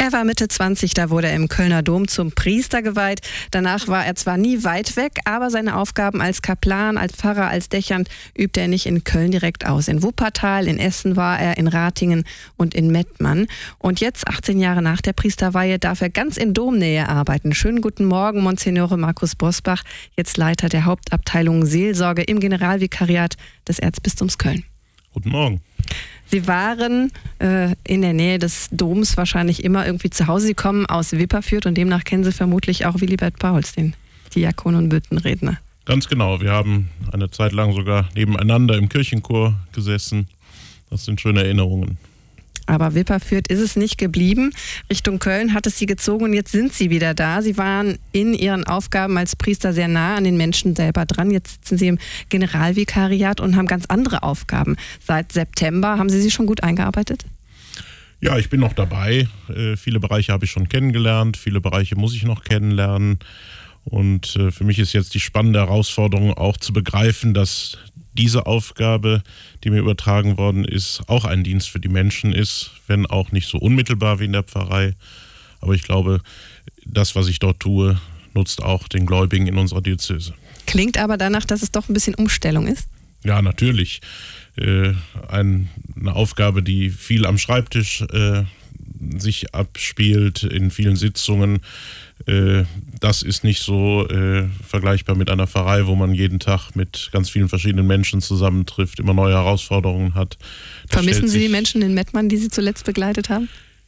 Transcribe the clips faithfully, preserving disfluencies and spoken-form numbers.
Er war Mitte zwanzig, da wurde er im Kölner Dom zum Priester geweiht. Danach war er zwar nie weit weg, aber seine Aufgaben als Kaplan, als Pfarrer, als Dechant übte er nicht in Köln direkt aus. In Wuppertal, in Essen war er, in Ratingen und in Mettmann. Und jetzt, achtzehn Jahre nach der Priesterweihe, darf er ganz in Domnähe arbeiten. Schönen guten Morgen, Monsignore Markus Bosbach, jetzt Leiter der Hauptabteilung Seelsorge im Generalvikariat des Erzbistums Köln. Guten Morgen. Sie waren äh, in der Nähe des Doms wahrscheinlich immer irgendwie zu Hause. Sie kommen aus Wipperfürth und demnach kennen Sie vermutlich auch Willibert Pauls, den Diakon und Büttenredner. Ganz genau. Wir haben eine Zeit lang sogar nebeneinander im Kirchenchor gesessen. Das sind schöne Erinnerungen. Aber Wipperfürth ist es nicht geblieben. Richtung Köln hat es Sie gezogen und jetzt sind Sie wieder da. Sie waren in Ihren Aufgaben als Priester sehr nah an den Menschen selber dran. Jetzt sitzen Sie im Generalvikariat und haben ganz andere Aufgaben. Seit September haben Sie sich schon gut eingearbeitet? Ja, ich bin noch dabei. Äh, viele Bereiche habe ich schon kennengelernt. Viele Bereiche muss ich noch kennenlernen. Und äh, für mich ist jetzt die spannende Herausforderung auch zu begreifen, dass diese Aufgabe, die mir übertragen worden ist, auch ein Dienst für die Menschen ist, wenn auch nicht so unmittelbar wie in der Pfarrei. Aber ich glaube, das, was ich dort tue, nutzt auch den Gläubigen in unserer Diözese. Klingt aber danach, dass es doch ein bisschen Umstellung ist? Ja, natürlich. Äh, ein, eine Aufgabe, die viel am Schreibtisch äh, sich abspielt, in vielen Sitzungen. Äh, das ist nicht so äh, vergleichbar mit einer Pfarrei, wo man jeden Tag mit ganz vielen verschiedenen Menschen zusammentrifft, immer neue Herausforderungen hat. Das Vermissen Sie die Menschen in Mettmann, die Sie zuletzt begleitet haben?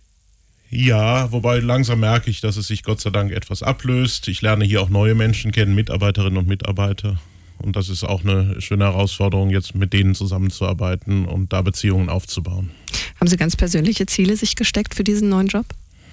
Ja, wobei langsam merke ich, dass es sich Gott sei Dank etwas ablöst. Ich lerne hier auch neue Menschen kennen, Mitarbeiterinnen und Mitarbeiter. Und das ist auch eine schöne Herausforderung, jetzt mit denen zusammenzuarbeiten und da Beziehungen aufzubauen. Haben Sie ganz persönliche Ziele sich gesteckt für diesen neuen Job?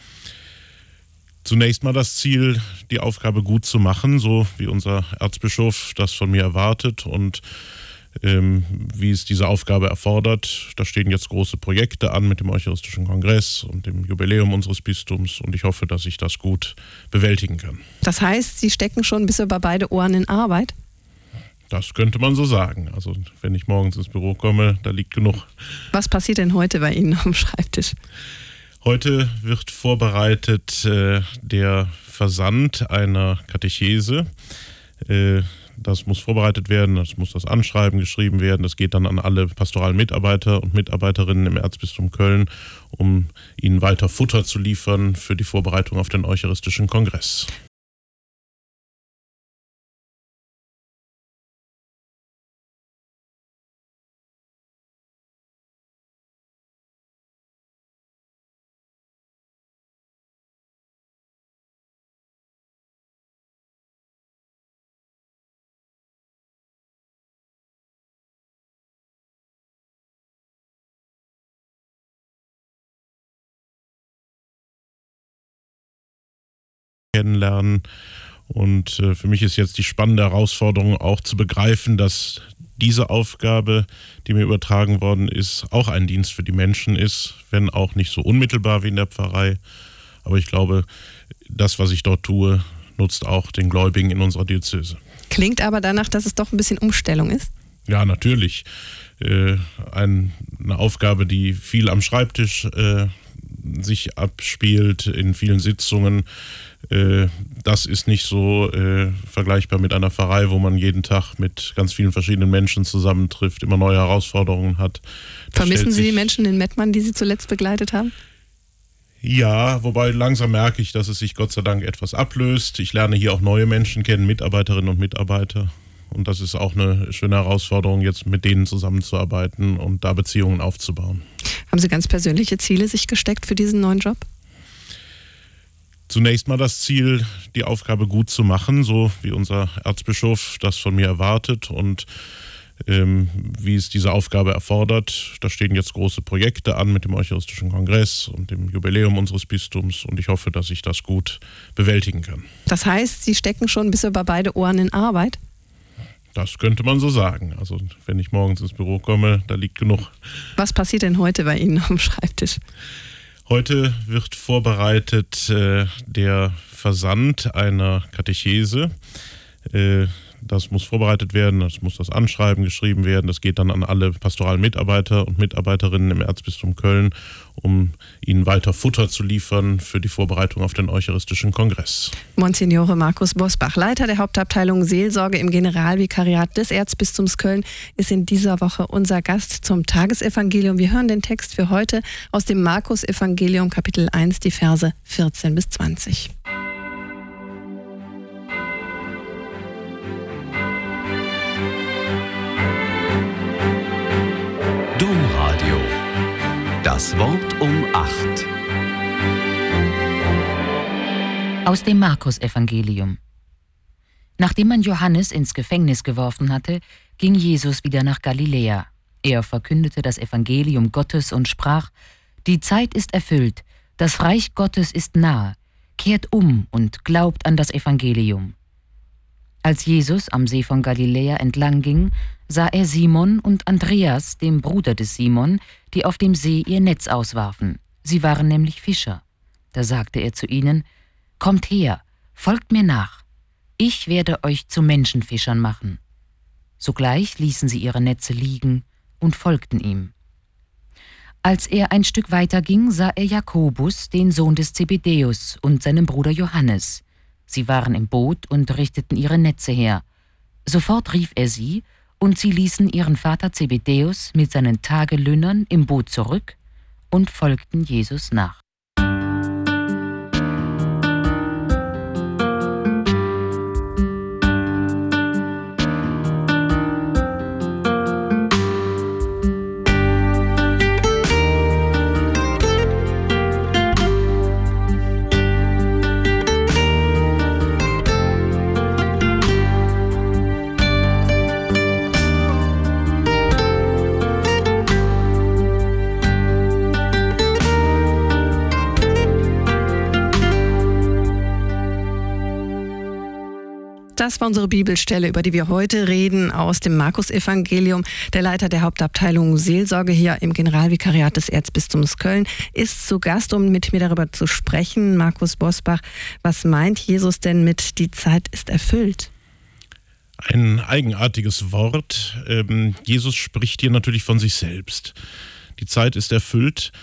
Zunächst mal das Ziel, die Aufgabe gut zu machen, so wie unser Erzbischof das von mir erwartet und ähm, wie es diese Aufgabe erfordert. Da stehen jetzt große Projekte an mit dem Eucharistischen Kongress und dem Jubiläum unseres Bistums und ich hoffe, dass ich das gut bewältigen kann. Das heißt, Sie stecken schon bis über beide Ohren in Arbeit? Das könnte man so sagen. Also wenn ich morgens ins Büro komme, da liegt genug. Was passiert denn heute bei Ihnen am Schreibtisch? Heute wird vorbereitet äh, der Versand einer Katechese. Äh, das muss vorbereitet werden, das muss das Anschreiben geschrieben werden. Das geht dann an alle pastoralen Mitarbeiter und Mitarbeiterinnen im Erzbistum Köln, um ihnen weiter Futter zu liefern für die Vorbereitung auf den Eucharistischen Kongress. Kennenlernen. Und äh, für mich ist jetzt die spannende Herausforderung auch zu begreifen, dass diese Aufgabe, die mir übertragen worden ist, auch ein Dienst für die Menschen ist, wenn auch nicht so unmittelbar wie in der Pfarrei. Aber ich glaube, das, was ich dort tue, nutzt auch den Gläubigen in unserer Diözese. Klingt aber danach, dass es doch ein bisschen Umstellung ist? Ja, natürlich. Äh, ein, eine Aufgabe, die viel am Schreibtisch äh, sich abspielt, in vielen Sitzungen. Äh, das ist nicht so äh, vergleichbar mit einer Pfarrei, wo man jeden Tag mit ganz vielen verschiedenen Menschen zusammentrifft, immer neue Herausforderungen hat. Das Vermissen Sie die Menschen in Mettmann, die Sie zuletzt begleitet haben? Ja, wobei langsam merke ich, dass es sich Gott sei Dank etwas ablöst. Ich lerne hier auch neue Menschen kennen, Mitarbeiterinnen und Mitarbeiter. Und das ist auch eine schöne Herausforderung, jetzt mit denen zusammenzuarbeiten und da Beziehungen aufzubauen. Haben Sie ganz persönliche Ziele sich gesteckt für diesen neuen Job? Zunächst mal das Ziel, die Aufgabe gut zu machen, so wie unser Erzbischof das von mir erwartet und ähm, wie es diese Aufgabe erfordert. Da stehen jetzt große Projekte an mit dem Eucharistischen Kongress und dem Jubiläum unseres Bistums und ich hoffe, dass ich das gut bewältigen kann. Das heißt, Sie stecken schon bis über beide Ohren in Arbeit? Das könnte man so sagen. Also wenn ich morgens ins Büro komme, da liegt genug. Was passiert denn heute bei Ihnen am Schreibtisch? Heute wird vorbereitet äh, der Versand einer Katechese. Äh, Das muss vorbereitet werden, das muss das Anschreiben geschrieben werden. Das geht dann an alle pastoralen Mitarbeiter und Mitarbeiterinnen im Erzbistum Köln, um ihnen weiter Futter zu liefern für die Vorbereitung auf den Eucharistischen Kongress. Monsignore Markus Bosbach, Leiter der Hauptabteilung Seelsorge im Generalvikariat des Erzbistums Köln, ist in dieser Woche unser Gast zum Tagesevangelium. Wir hören den Text für heute aus dem Markus-Evangelium, Kapitel eins, die Verse vierzehn bis zwanzig. Domradio. Das Wort um acht. Aus dem Markus-Evangelium. Nachdem man Johannes ins Gefängnis geworfen hatte, ging Jesus wieder nach Galiläa. Er verkündete das Evangelium Gottes und sprach: Die Zeit ist erfüllt, das Reich Gottes ist nahe, kehrt um und glaubt an das Evangelium. Als Jesus am See von Galiläa entlang ging, sah er Simon und Andreas, dem Bruder des Simon, die auf dem See ihr Netz auswarfen. Sie waren nämlich Fischer. Da sagte er zu ihnen: Kommt her, folgt mir nach. Ich werde euch zu Menschenfischern machen. Sogleich ließen sie ihre Netze liegen und folgten ihm. Als er ein Stück weiter ging, sah er Jakobus, den Sohn des Zebedäus, und seinen Bruder Johannes. Sie waren im Boot und richteten ihre Netze her. Sofort rief er sie, und sie ließen ihren Vater Zebedäus mit seinen Tagelöhnern im Boot zurück und folgten Jesus nach. Das war unsere Bibelstelle, über die wir heute reden, aus dem Markus-Evangelium. Der Leiter der Hauptabteilung Seelsorge hier im Generalvikariat des Erzbistums Köln ist zu Gast, um mit mir darüber zu sprechen. Markus Bosbach, was meint Jesus denn mit "Die Zeit ist erfüllt"? Ein eigenartiges Wort. Ähm, Jesus spricht hier natürlich von sich selbst. Die Zeit ist erfüllt.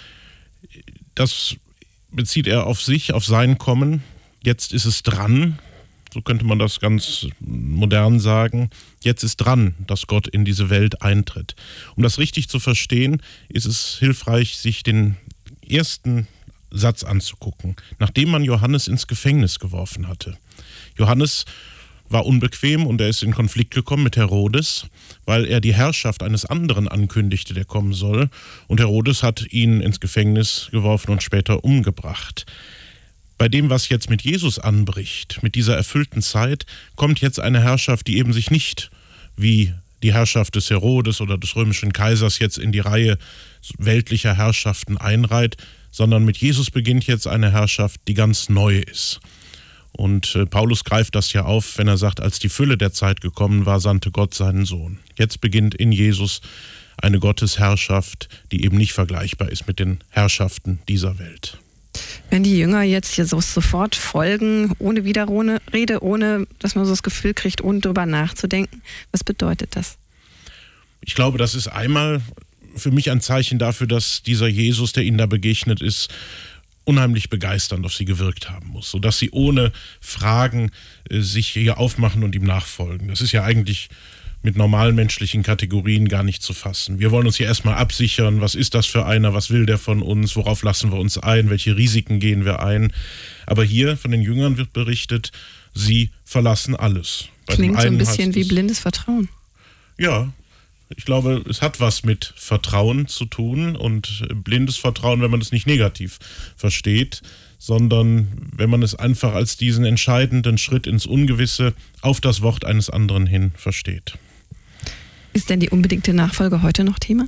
Das bezieht er auf sich, auf sein Kommen. Jetzt ist es dran. So könnte man das ganz modern sagen. Jetzt ist dran, dass Gott in diese Welt eintritt. Um das richtig zu verstehen, ist es hilfreich, sich den ersten Satz anzugucken, nachdem man Johannes ins Gefängnis geworfen hatte. Johannes war unbequem und er ist in Konflikt gekommen mit Herodes, weil er die Herrschaft eines anderen ankündigte, der kommen soll. Und Herodes hat ihn ins Gefängnis geworfen und später umgebracht. Bei dem, was jetzt mit Jesus anbricht, mit dieser erfüllten Zeit, kommt jetzt eine Herrschaft, die eben sich nicht wie die Herrschaft des Herodes oder des römischen Kaisers jetzt in die Reihe weltlicher Herrschaften einreiht, sondern mit Jesus beginnt jetzt eine Herrschaft, die ganz neu ist. Und äh, Paulus greift das ja auf, wenn er sagt, als die Fülle der Zeit gekommen war, sandte Gott seinen Sohn. Jetzt beginnt in Jesus eine Gottesherrschaft, die eben nicht vergleichbar ist mit den Herrschaften dieser Welt. Wenn die Jünger jetzt hier so sofort folgen, ohne Widerrede, ohne dass man so das Gefühl kriegt, ohne drüber nachzudenken, was bedeutet das? Ich glaube, das ist einmal für mich ein Zeichen dafür, dass dieser Jesus, der ihnen da begegnet ist, unheimlich begeisternd auf sie gewirkt haben muss, sodass sie ohne Fragen äh, sich hier aufmachen und ihm nachfolgen. Das ist ja eigentlich mit normalen menschlichen Kategorien gar nicht zu fassen. Wir wollen uns hier erstmal absichern, was ist das für einer, was will der von uns, worauf lassen wir uns ein, welche Risiken gehen wir ein. Aber hier von den Jüngern wird berichtet, sie verlassen alles. Bei Klingt so ein bisschen wie blindes Vertrauen. Ja, ich glaube, es hat was mit Vertrauen zu tun und blindes Vertrauen, wenn man es nicht negativ versteht, sondern wenn man es einfach als diesen entscheidenden Schritt ins Ungewisse auf das Wort eines anderen hin versteht. Ist denn die unbedingte Nachfolge heute noch Thema?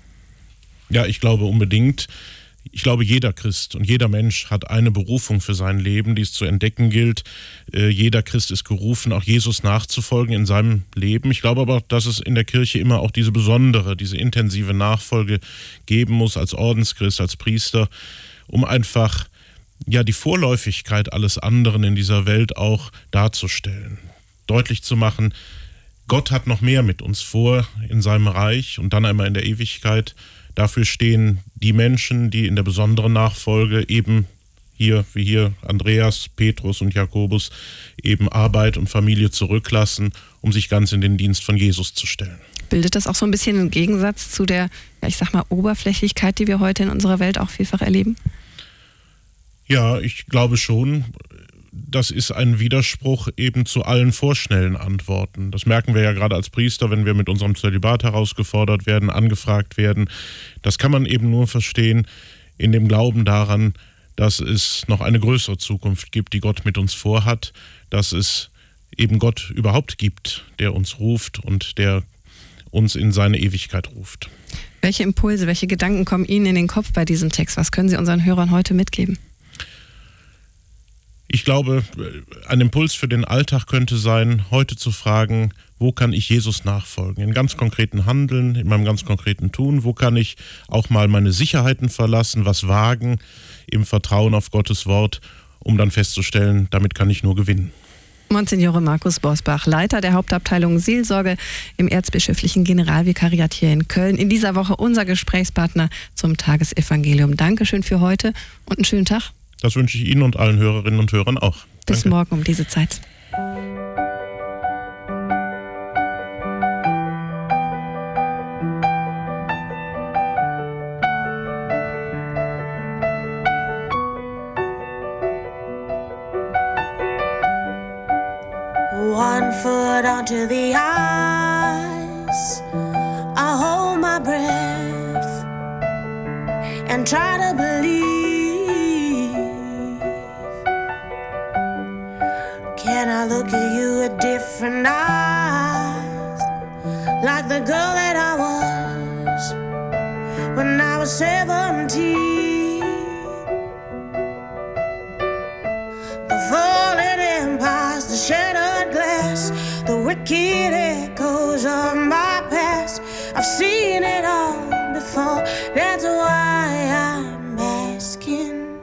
Ja, ich glaube unbedingt. Ich glaube, jeder Christ und jeder Mensch hat eine Berufung für sein Leben, die es zu entdecken gilt. Äh, jeder Christ ist gerufen, auch Jesus nachzufolgen in seinem Leben. Ich glaube aber, dass es in der Kirche immer auch diese besondere, diese intensive Nachfolge geben muss als Ordenschrist, als Priester, um einfach ja die Vorläufigkeit alles anderen in dieser Welt auch darzustellen. Deutlich zu machen, Gott hat noch mehr mit uns vor in seinem Reich und dann einmal in der Ewigkeit. Dafür stehen die Menschen, die in der besonderen Nachfolge eben hier, wie hier Andreas, Petrus und Jakobus, eben Arbeit und Familie zurücklassen, um sich ganz in den Dienst von Jesus zu stellen. Bildet das auch so ein bisschen einen Gegensatz zu der, ja, ich sag mal, Oberflächlichkeit, die wir heute in unserer Welt auch vielfach erleben? Ja, ich glaube schon. Das ist ein Widerspruch eben zu allen vorschnellen Antworten. Das merken wir ja gerade als Priester, wenn wir mit unserem Zölibat herausgefordert werden, angefragt werden. Das kann man eben nur verstehen in dem Glauben daran, dass es noch eine größere Zukunft gibt, die Gott mit uns vorhat, dass es eben Gott überhaupt gibt, der uns ruft und der uns in seine Ewigkeit ruft. Welche Impulse, welche Gedanken kommen Ihnen in den Kopf bei diesem Text? Was können Sie unseren Hörern heute mitgeben? Ich glaube, ein Impuls für den Alltag könnte sein, heute zu fragen, wo kann ich Jesus nachfolgen? In ganz konkreten Handeln, in meinem ganz konkreten Tun. Wo kann ich auch mal meine Sicherheiten verlassen, was wagen im Vertrauen auf Gottes Wort, um dann festzustellen, damit kann ich nur gewinnen. Monsignore Markus Bosbach, Leiter der Hauptabteilung Seelsorge im Erzbischöflichen Generalvikariat hier in Köln. In dieser Woche unser Gesprächspartner zum Tagesevangelium. Dankeschön für heute und einen schönen Tag. Das wünsche ich Ihnen und allen Hörerinnen und Hörern auch. Bis Danke. Morgen um diese Zeit. One foot onto the ice, I hold my breath and try to believe. Can I look at you with different eyes, like the girl that I was when I was seventeen? The fallen empires, the shattered glass, the wicked echoes of my past. I've seen it all before, that's why I'm asking.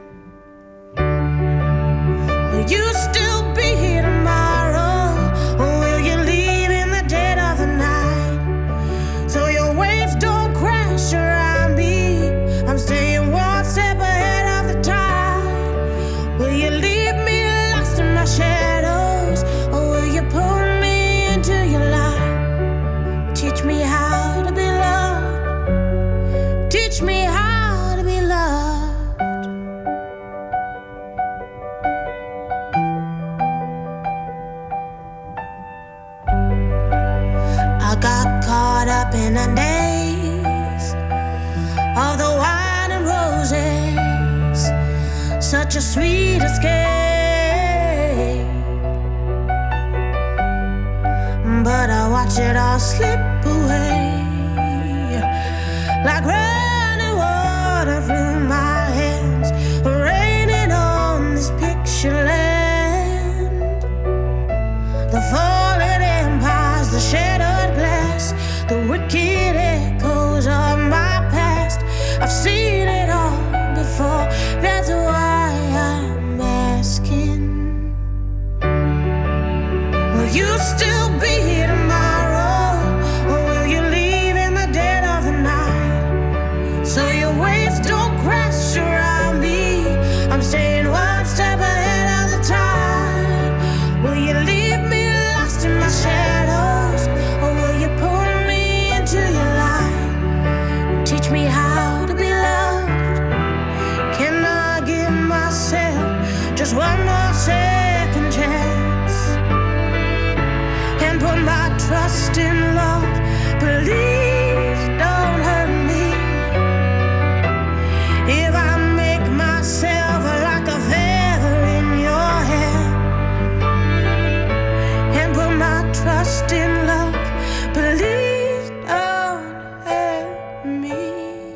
Will you still be here tomorrow, or will you leave in the dead of the night, so your waves don't crash around me? I'm staying one step ahead of the tide. Will you leave me lost in my shadows, or will you pull me into your light? Teach me how to be loved. Teach me how to be loved. I got caught up in a daze of the wine and roses, such a sweet escape. But I watch it all slip away, like running water through my hands, raining on this picture land. The fallen empires, the shattered glass, the wicked echoes of my past. I've seen it all before, that's why I'm asking. Will you still be here tomorrow, or will you leave in the dead of the night, so your waves don't crash around me? I'm staying one step ahead of the tide. Will you leave me lost in my shadows, or will you pull me into your light? Teach me how to be loved. Can I give myself just one more second chance and put my trust in love? Please don't hurt me. If I make myself like a feather in your hair and put my trust in love, please don't hurt me.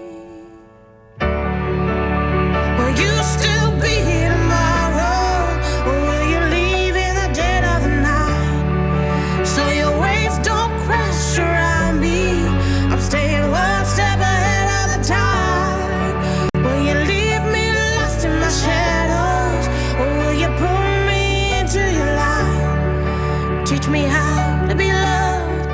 Will you still be here tomorrow, or will you leave in the dead of the night, so your waves don't crash around me? I'm staying one step ahead of the tide. Will you leave me lost in my shadows, or will you pull me into your light? Teach me how to be loved.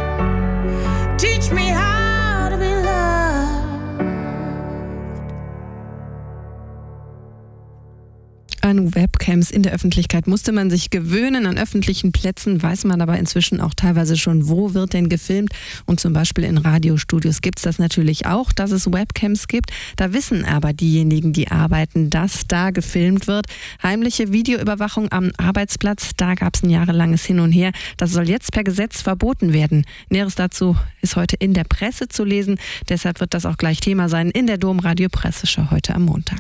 an Webcams in der Öffentlichkeit musste man sich gewöhnen. An öffentlichen Plätzen weiß man aber inzwischen auch teilweise schon, wo wird denn gefilmt. Und zum Beispiel in Radiostudios gibt es das natürlich auch, dass es Webcams gibt. Da wissen aber diejenigen, die arbeiten, dass da gefilmt wird. Heimliche Videoüberwachung am Arbeitsplatz, da gab es ein jahrelanges Hin und Her. Das soll jetzt per Gesetz verboten werden. Näheres dazu ist heute in der Presse zu lesen. Deshalb wird das auch gleich Thema sein in der Domradio Presseschau heute am Montag.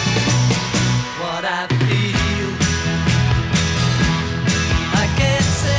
What I feel, I can't say.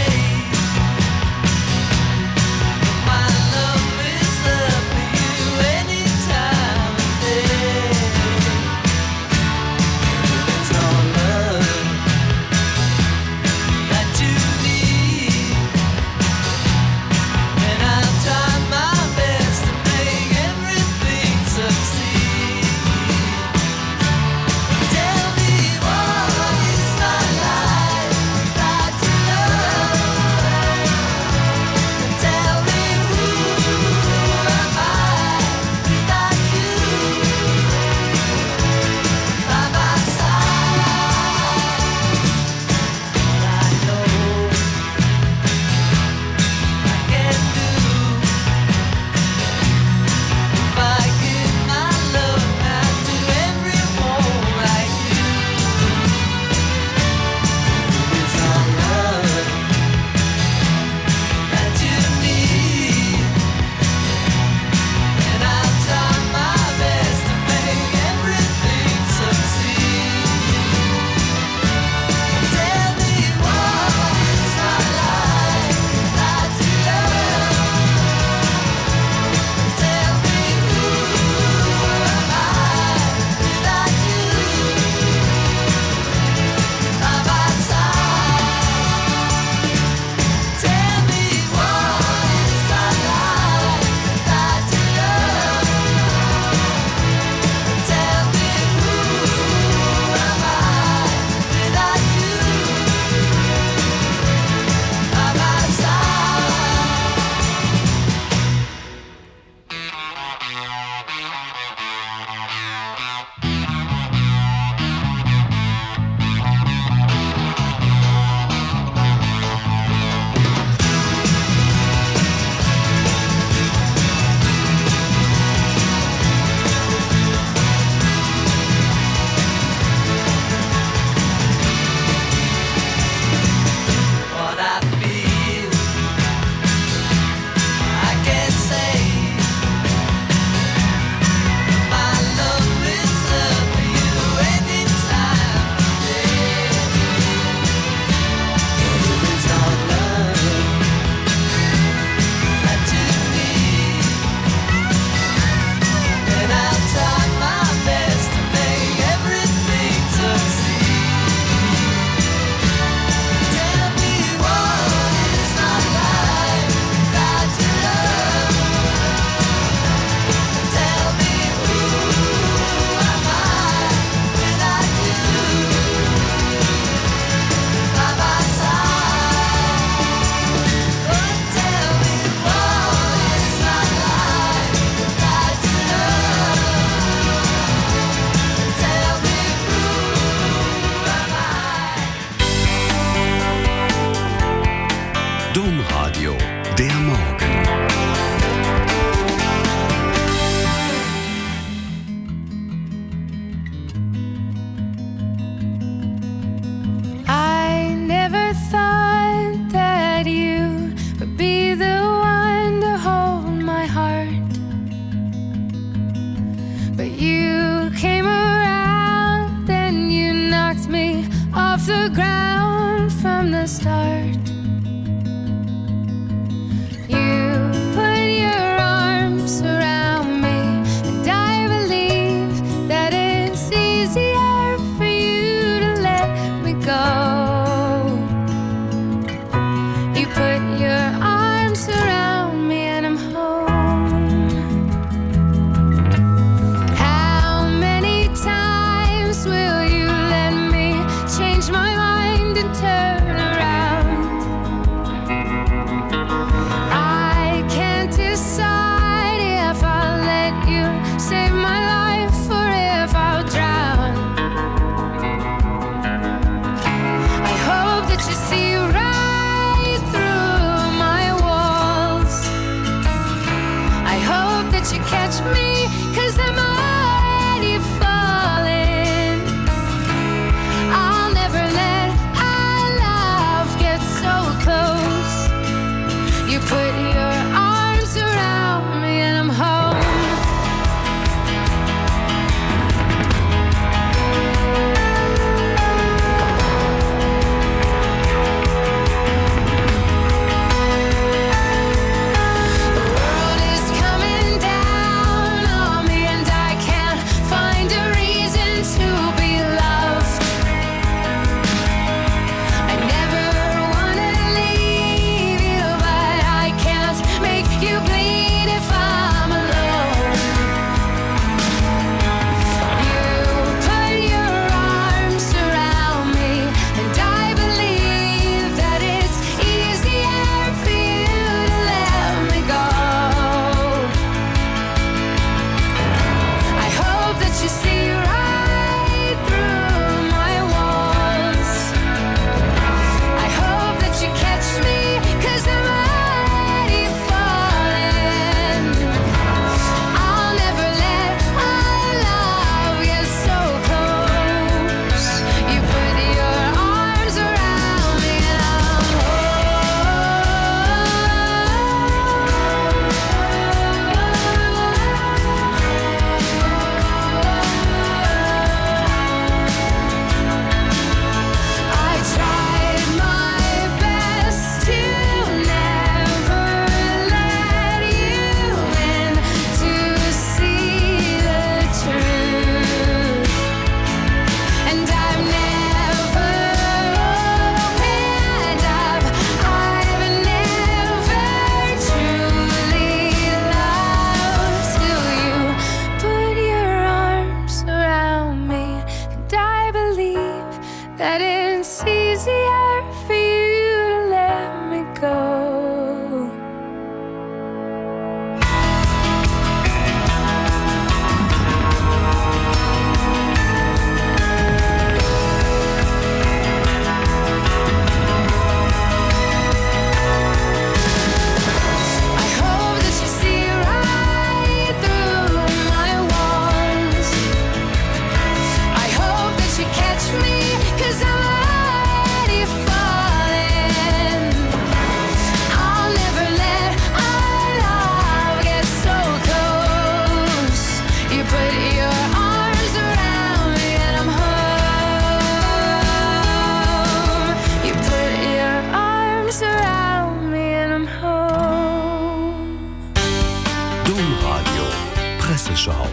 Presseschau.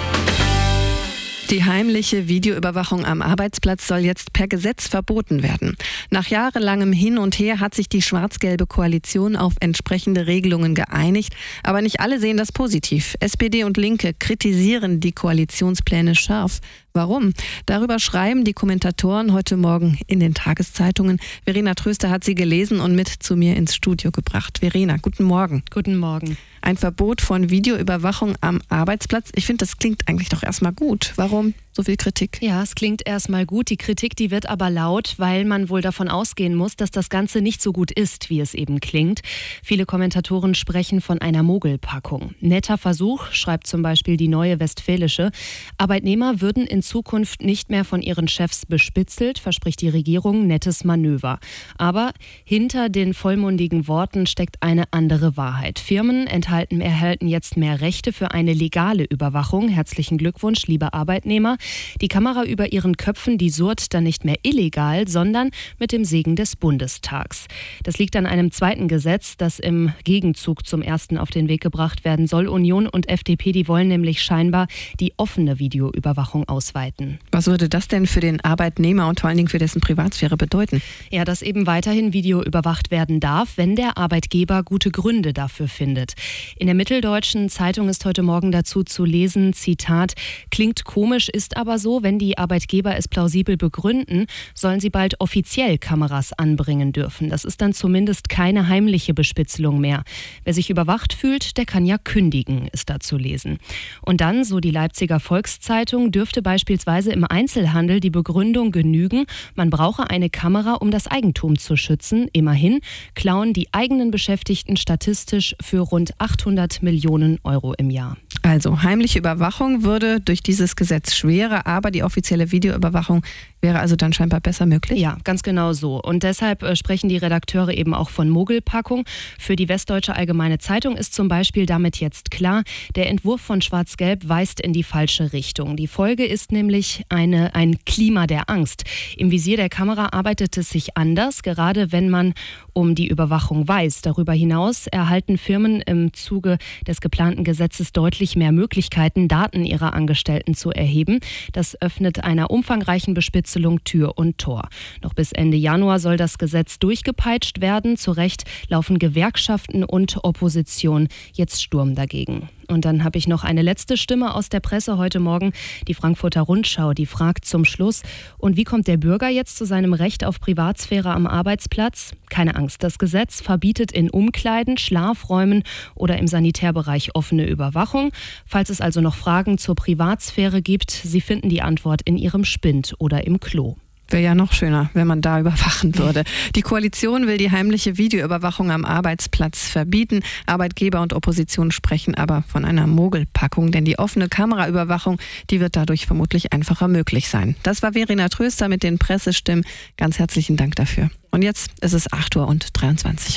Die heimliche Videoüberwachung am Arbeitsplatz soll jetzt per Gesetz verboten werden. Nach jahrelangem Hin und Her hat sich die schwarz-gelbe Koalition auf entsprechende Regelungen geeinigt. Aber nicht alle sehen das positiv. S P D und Linke kritisieren die Koalitionspläne scharf. Warum? Darüber schreiben die Kommentatoren heute Morgen in den Tageszeitungen. Verena Tröster hat sie gelesen und mit zu mir ins Studio gebracht. Verena, guten Morgen. Guten Morgen. Ein Verbot von Videoüberwachung am Arbeitsplatz. Ich finde, das klingt eigentlich doch erstmal gut. Warum so viel Kritik? Ja, es klingt erstmal gut. Die Kritik, die wird aber laut, weil man wohl davon ausgehen muss, dass das Ganze nicht so gut ist, wie es eben klingt. Viele Kommentatoren sprechen von einer Mogelpackung. Netter Versuch, schreibt zum Beispiel die Neue Westfälische. Arbeitnehmer würden in Zukunft nicht mehr von ihren Chefs bespitzelt, verspricht die Regierung, nettes Manöver. Aber hinter den vollmundigen Worten steckt eine andere Wahrheit. Firmen enthalten, erhalten jetzt mehr Rechte für eine legale Überwachung. Herzlichen Glückwunsch, liebe Arbeitnehmer. Die Kamera über ihren Köpfen, die surrt dann nicht mehr illegal, sondern mit dem Segen des Bundestags. Das liegt an einem zweiten Gesetz, das im Gegenzug zum ersten auf den Weg gebracht werden soll. Union und F D P, die wollen nämlich scheinbar die offene Videoüberwachung ausweiten. Was würde das denn für den Arbeitnehmer und vor allen Dingen für dessen Privatsphäre bedeuten? Ja, dass eben weiterhin Video überwacht werden darf, wenn der Arbeitgeber gute Gründe dafür findet. In der Mitteldeutschen Zeitung ist heute Morgen dazu zu lesen, Zitat, klingt komisch, ist aber so, wenn die Arbeitgeber es plausibel begründen, sollen sie bald offiziell Kameras anbringen dürfen. Das ist dann zumindest keine heimliche Bespitzelung mehr. Wer sich überwacht fühlt, der kann ja kündigen, ist da zu lesen. Und dann, so die Leipziger Volkszeitung, dürfte beispielsweise im Einzelhandel die Begründung genügen, man brauche eine Kamera, um das Eigentum zu schützen. Immerhin klauen die eigenen Beschäftigten statistisch für rund achthundert Millionen Euro im Jahr. Also heimliche Überwachung würde durch dieses Gesetz schwerer, aber die offizielle Videoüberwachung wäre also dann scheinbar besser möglich? Ja, ganz genau so. Und deshalb äh, sprechen die Redakteure eben auch von Mogelpackung. Für die Westdeutsche Allgemeine Zeitung ist zum Beispiel damit jetzt klar, der Entwurf von Schwarz-Gelb weist in die falsche Richtung. Die Folge ist nämlich eine, ein Klima der Angst. Im Visier der Kamera arbeitet es sich anders, gerade wenn man um die Überwachung weiß. Darüber hinaus erhalten Firmen im Zuge des geplanten Gesetzes deutlich mehr Möglichkeiten, Daten ihrer Angestellten zu erheben. Das öffnet einer umfangreichen Bespitzelung Tür und Tor. Noch bis Ende Januar soll das Gesetz durchgepeitscht werden. Zu Recht laufen Gewerkschaften und Opposition jetzt Sturm dagegen. Und dann habe ich noch eine letzte Stimme aus der Presse heute Morgen, die Frankfurter Rundschau, die fragt zum Schluss, und wie kommt der Bürger jetzt zu seinem Recht auf Privatsphäre am Arbeitsplatz? Keine Angst, das Gesetz verbietet in Umkleiden, Schlafräumen oder im Sanitärbereich offene Überwachung. Falls es also noch Fragen zur Privatsphäre gibt, Sie finden die Antwort in Ihrem Spind oder im Klo. Wäre ja noch schöner, wenn man da überwachen würde. Die Koalition will die heimliche Videoüberwachung am Arbeitsplatz verbieten. Arbeitgeber und Opposition sprechen aber von einer Mogelpackung, denn die offene Kameraüberwachung, die wird dadurch vermutlich einfacher möglich sein. Das war Verena Tröster mit den Pressestimmen. Ganz herzlichen Dank dafür. Und jetzt ist es acht Uhr und dreiundzwanzig.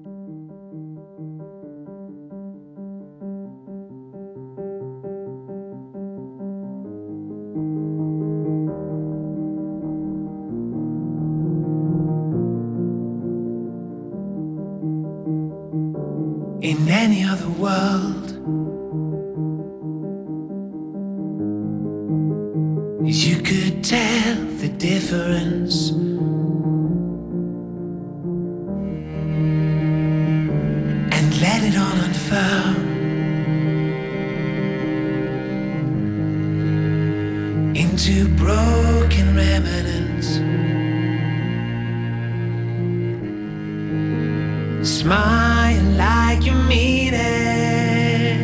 In any other world, you could tell the difference. And let it all unfurl into broken remnants. Smile like you mean it,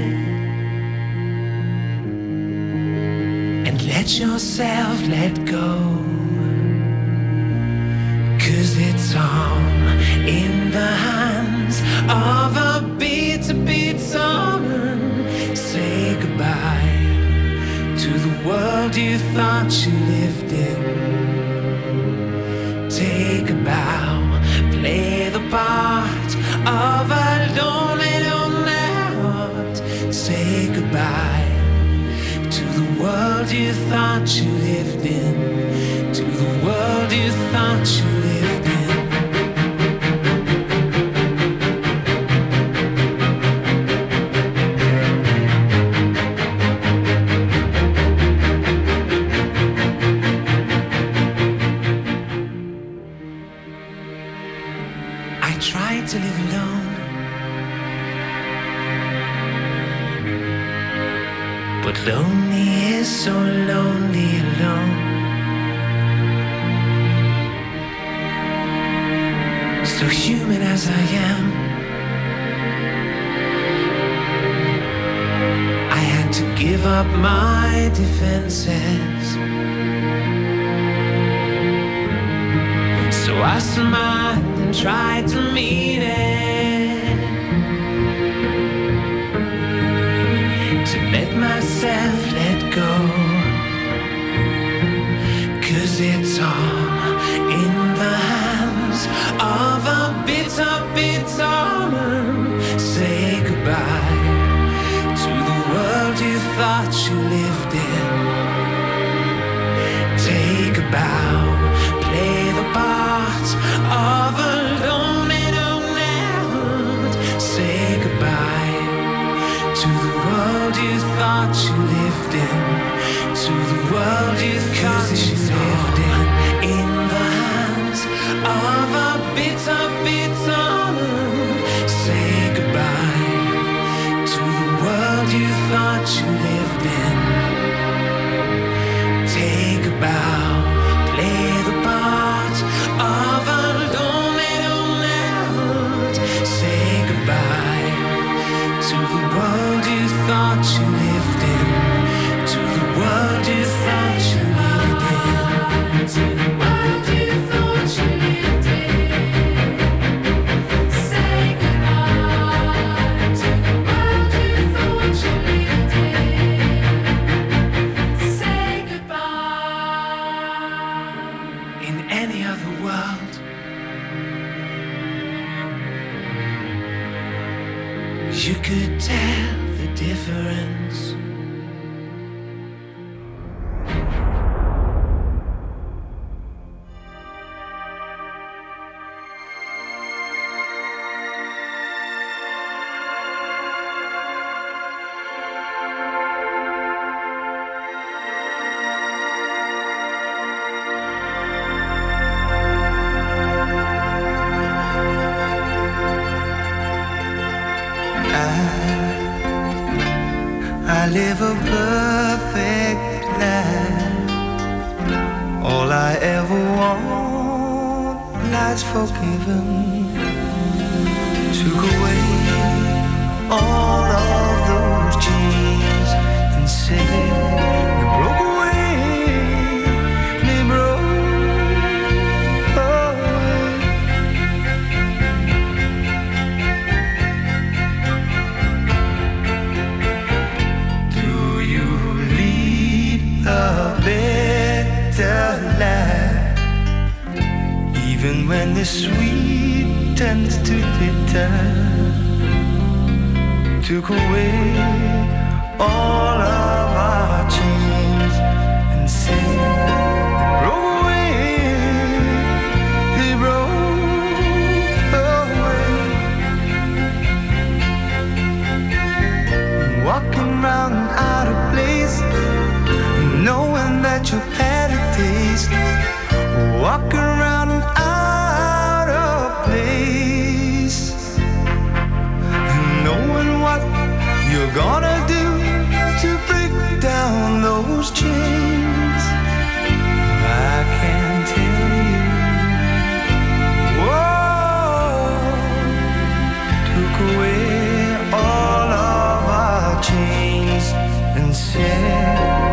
and let yourself let go, 'cause it's all in the hands of a beat to beat song. Say goodbye to the world you thought you lived in. Take a bow, play the part of a lonely, lonely heart. Say goodbye to the world you thought you lived in, to the world you thought you lived in. but lonely is so lonely alone. So human as I am, I had to give up my defenses. So I smiled and tried to meet it, to let myself let go, 'cause it's all in the hands of a bitter, bitter man. Say goodbye to the world you thought you lived in. Take a bow, play the part of a lonely, lonely heart. Say goodbye to the world you thought you lived in, to the world you thought you lived in. In the hands of a bitter, bitter man. Say goodbye to the world you thought you lived in. Take a bow, play the part of a lonely, lonely heart. Say goodbye to the world you thought you lived in, to the world you thought you lived in, to the world you thought you lived in. Say goodbye to the world you thought you lived in. Say goodbye. In any other world, you could tell the difference. I live a perfect life. All I ever want lies forgiven. Took away all of those chains and said they broke away, they broke away. A better life, even when the sweet turns to bitter. Took away all of our chains and said they broke away, they broke away. Walking round out of place, knowing that you've had a taste. Walk around out of place, knowing what you're gonna do to break down those chains. I can't tell you. Whoa, took away all of our chains and said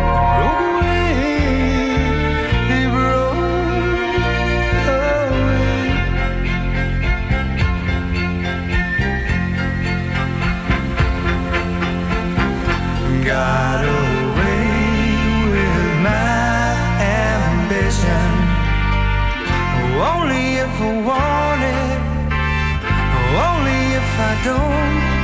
got away with my ambition. Only if I want it, only if I don't.